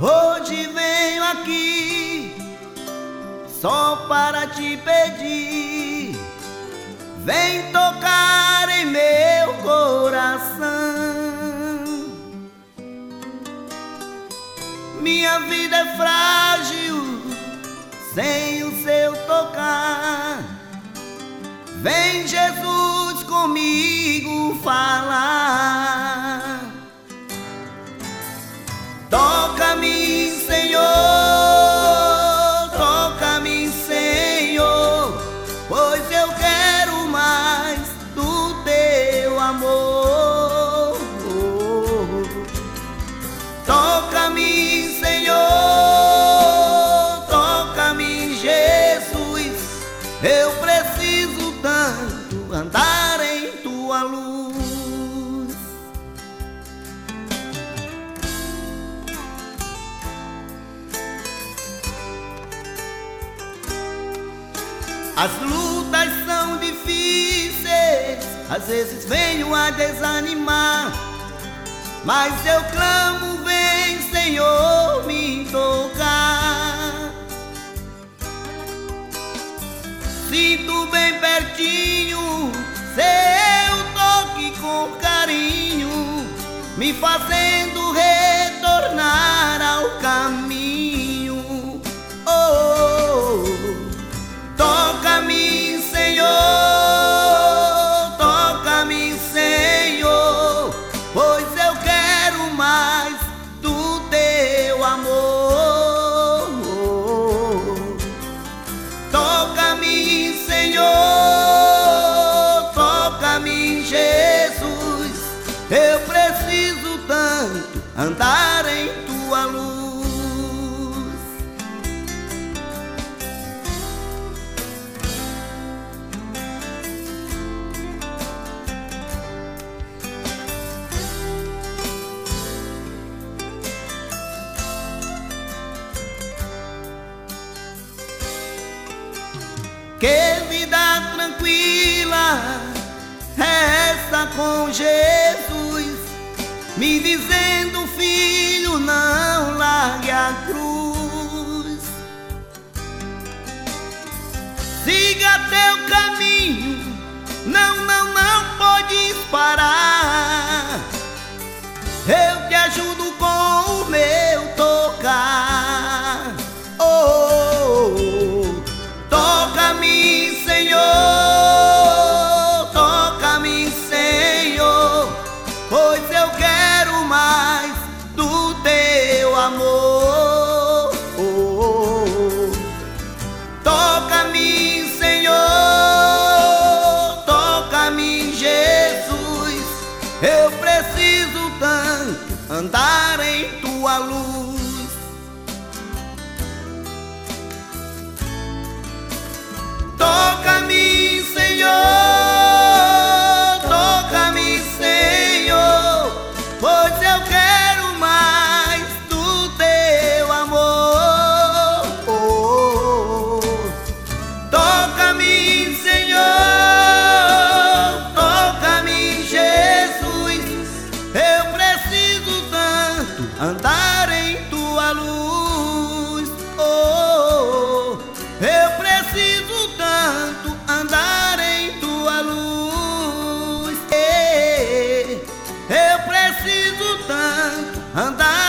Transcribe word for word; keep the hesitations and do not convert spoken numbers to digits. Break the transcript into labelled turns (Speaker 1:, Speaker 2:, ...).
Speaker 1: Hoje venho aqui só para te pedir, vem tocar em meu coração. Minha vida é frágil sem o seu tocar. Vem Jesus comigo falar. Toca-me, Senhor, toca-me, Senhor, pois eu quero mais do teu amor. Toca-me, Senhor, toca-me, Jesus, eu preciso tanto andar em tua luz. As lutas são difíceis, às vezes venho a desanimar, mas eu clamo, vem, Senhor, me tocar. Sinto bem pertinho seu toque com carinho, me fazendo retornar ao caminho. Oh, toca-me, Senhor, toca-me, Senhor, pois eu quero mais do teu amor. Toca-me, Senhor, toca-me, Jesus, eu preciso tanto andar em tua luz. Que vida tranquila é essa com Jesus, me dizendo, filho, não largue a cruz. Siga teu caminho, não, não, não podes parar. Eu te ajudo com o meu tocar. Oh, toca-me, Senhor, toca-me, Senhor, pois eu quero mais do teu amor. Oh, toca-me, Senhor, toca-me, Jesus, eu preciso tanto andar em tua luz. Toca-me, Senhor, toca-me, Senhor, pois eu quero mais do teu amor. Oh, toca-me, Senhor, toca-me, Jesus, eu preciso tanto andar em tua luz. Oh, eu preciso tanto andar em tua luz. Eu preciso tanto andar